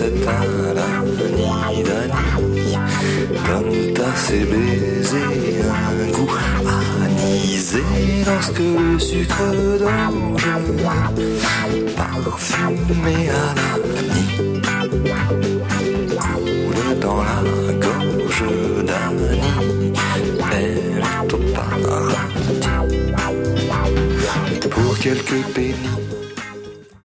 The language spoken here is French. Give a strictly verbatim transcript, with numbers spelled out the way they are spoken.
c'est un Dani, Dani. Donne-ta ses baisers un goût anisé lorsque le sucre d'orge parfumé à l'Ani coule dans la gorge d'Annie. Elle est au paradis. Pour quelques pénis